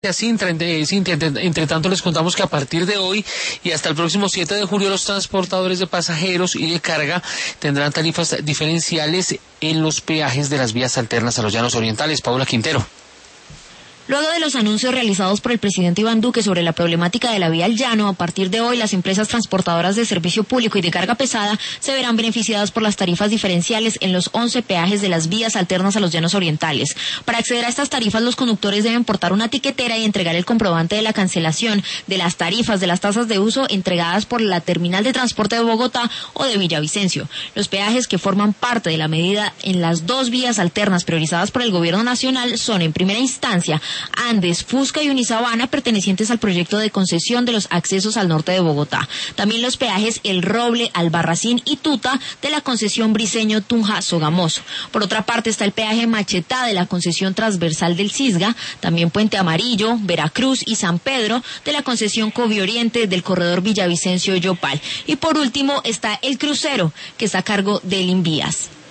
Sintra, entre tanto les contamos que a partir de hoy y hasta el próximo 7 de julio los transportadores de pasajeros y de carga tendrán tarifas diferenciales en los peajes de las vías alternas a los llanos orientales. Paula Quintero. Luego de los anuncios realizados por el presidente Iván Duque sobre la problemática de la vía al llano, a partir de hoy las empresas transportadoras de servicio público y de carga pesada se verán beneficiadas por las tarifas diferenciales en los 11 peajes de las vías alternas a los llanos orientales. Para acceder a estas tarifas, los conductores deben portar una tiquetera y entregar el comprobante de la cancelación de las tarifas de las tasas de uso entregadas por la Terminal de Transporte de Bogotá o de Villavicencio. Los peajes que forman parte de la medida en las dos vías alternas priorizadas por el Gobierno Nacional son, en primera instancia, Andes, Fusca y Unisabana, pertenecientes al proyecto de concesión de los accesos al norte de Bogotá. También los peajes El Roble, Albarracín y Tuta de la concesión Briceño, Tunja, Sogamoso. Por otra parte está el peaje Machetá de la concesión transversal del Cisga, también Puente Amarillo, Veracruz y San Pedro de la concesión Covioriente del corredor Villavicencio-Yopal. Y por último está el crucero, que está a cargo del Invías.